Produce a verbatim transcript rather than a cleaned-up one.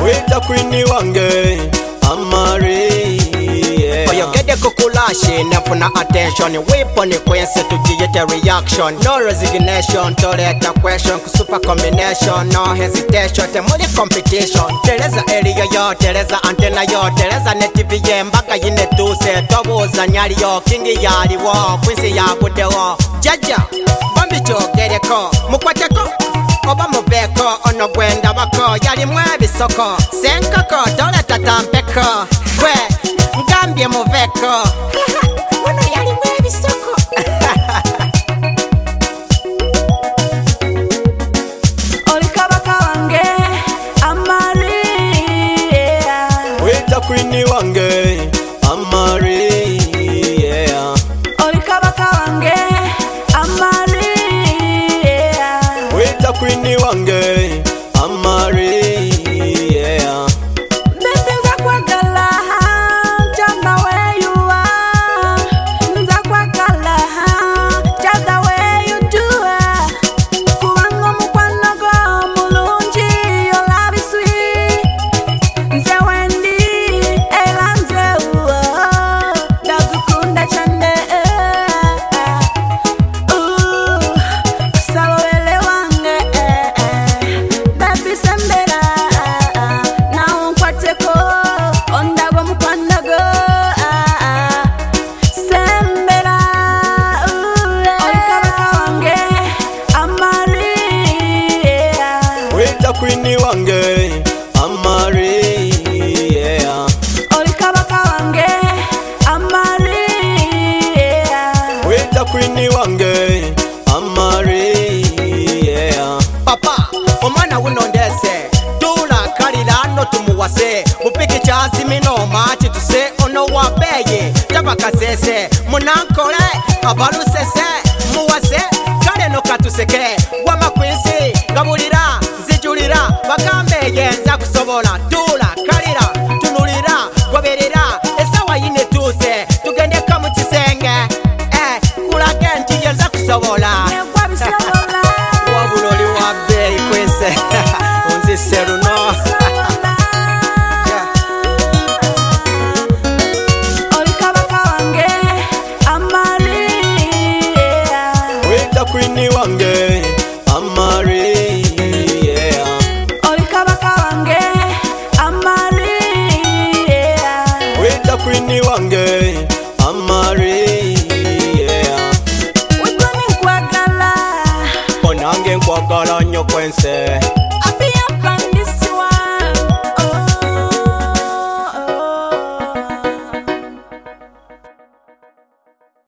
Wita queen wange Amari, yeah. Oyo gede kukulashi nefuna attention. Weapon kwense tujiyete reaction. No resignation, toleta question. Kusuper combination, no hesitation. Temuli competition. Tereza area yo, tereza antena yo. Tereza netivi ye mbaka yine tuse. Tobuza nyari yo, kingi yari wo. Quincy ya kude wo. Jaja, bambi cho gede ko. Mukwate ko oba mubeko ono gwenda bako yali mwebi soko senkako dole tatampeko kwe ngambye muveko ono yali mwebi soko Olikabaka wange Amari, yeah. Wita queen wange Amari, yeah. Olikabaka wange Amari, yeah. Wita queen wange Amari, yeah. Baby nzakwagala just the way you are. Nzakwagala just the way you do it. Kubango mukwano gwo mulungi, your love is sweet. Nze wendi era nze uwo ndagukunda cyane. Ooh, salowele wange baby sembera nawe nkwateko ondago mukwano gwo sembera. Olikabaka wange Amari, yeah. Wita queen wange Amari, yeah. Olikabaka wange Amari, yeah. Wita queen wange Amari, yeah. Papa, omwana wunondese Tula kalila no tumuwase Mupiki chazi mino machi tuse Ono wabeye Tabakasese Munankole Abalusese Muwase Kale no katuseke Wama kwinsi Ngabulira Zijulira Bagambeye Nza kusobola Tula kalila Tunulira Goberera Esawa yine tuse Tugende kamu chisenge Eh Kulage ntiye nza kusobola Negwa bisobola. Wabuloli wabe ikwese Unzi seruno Olikabaka wange Amari, yeah. Wita queen wange Amari, yeah. Olikabaka wange Amari, yeah. Wita queen wange Amari, yeah. Wigoni nkwagala Onange nkwagala nnyo kwense